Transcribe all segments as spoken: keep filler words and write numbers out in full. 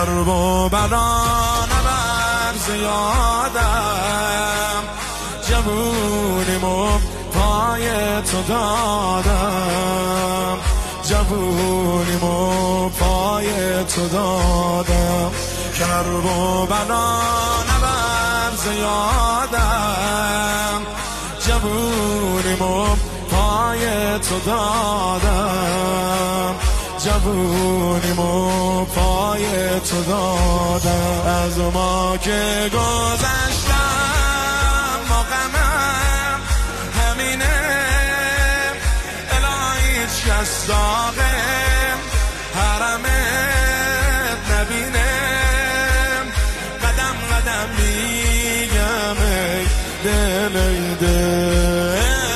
کرب و بلا نبر زیادم، جوونیمو پای تو دادم، جوونیمو پای تو دادم. کرب و بلا نبر زیادم، جوونیمو پای تو دادم، جوونیمو پای تو دادم. از ما که گذشتم ما غمم همینه، الهی هیچ کس داغه حرمت نبینه. قدم قدم میگم ای دل ای دل،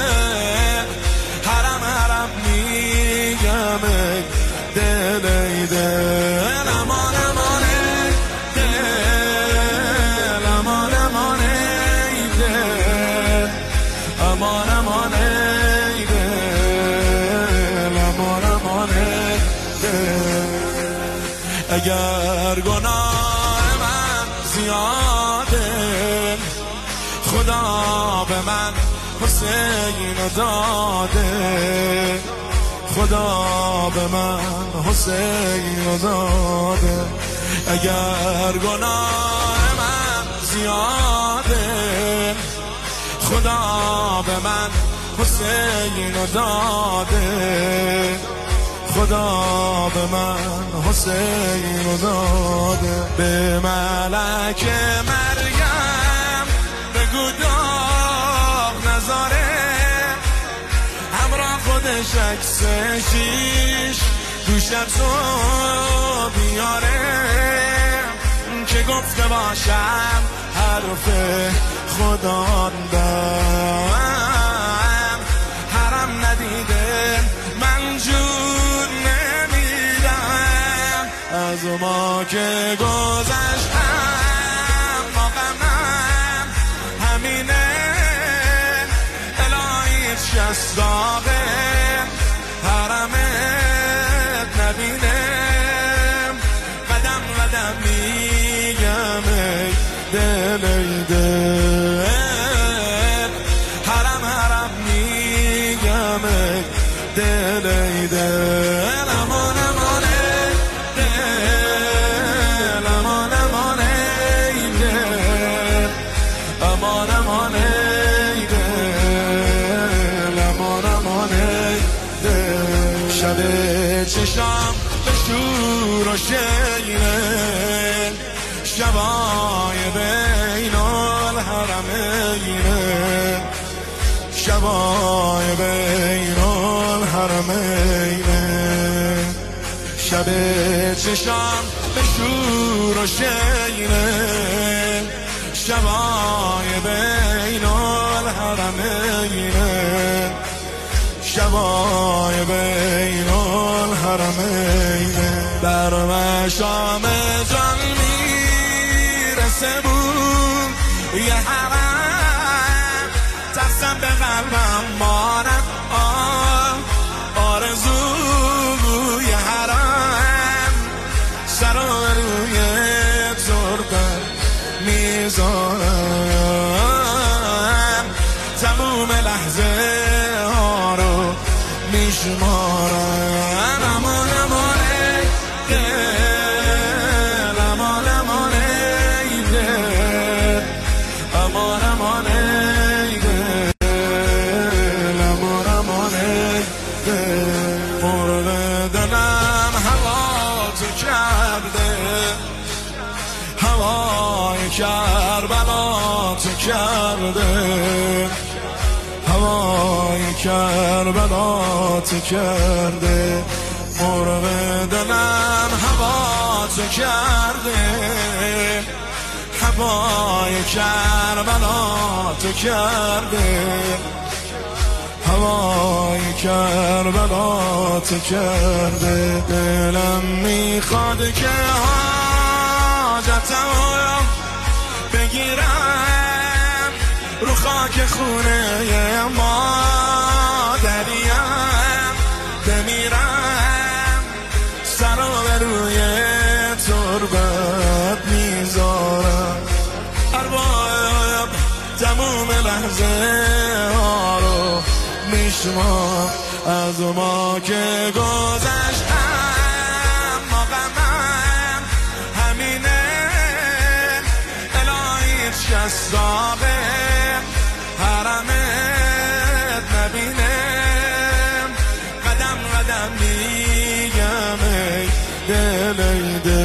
حرم حرم میگم ای دل ای دل. امان امان ای دل، امان امان ای دل، امان امان ای دل، امان امان ای دل. اگر گناه من زیاده خدا به من حسین داده، خدا به من حسین داده. اگر گناه من زیاده خدا به من حسین داده، خدا به من حسین داده. به ملک مریم بگو داغ نذاره، همراه خودش عکس شیش دوشت رو بیاره، که گفته باشم حرف خدا دارم. حرم ندیده من جون نمیدم، از ما که گذشتم ما غمم همینه، الهی هیچ کس داغه حرمت نبینه. قدم قدم میگم ای دل ای دل، حرم حرم میگم ای دل ای دل. امان امان ای دل، امان امان ای دل، امان امان ای دل، امان امان ای دل. شب چشام به شور و شیره، شبای بین الحرمینه، شبای بین الحرمینه. شب چشام به شور و شیره، شبای بین الحرمینه، شبای بین الحرمینه. بر مشام جان میرسه بود یه حرم، ترسم به قلبم ماند آه آرزوی حرم. سر و روی تربت میذارم، تموم لحظه ها رو میشمارم. امان امان ای دل، امان امان ای دل، امان امان ای دل، امان امان ای دل. مرغ دلم هوا تو کرده، هوای کربلا تو کرده، هوای کربلا تو کرده. مرغ دلم هوا تو کرده، هوای کربلا تو کرده، هوای کربلا تو کرده. دلم میخواد که حاجتم بگیرم رو خاک خونه مادریم، بمیرم سر و روی تربت چشما از ما که گذشت، اما غمم همینه. الهی هیچ کس راقه حرمت نبینه. قدم قدم میگم ای دل ای دل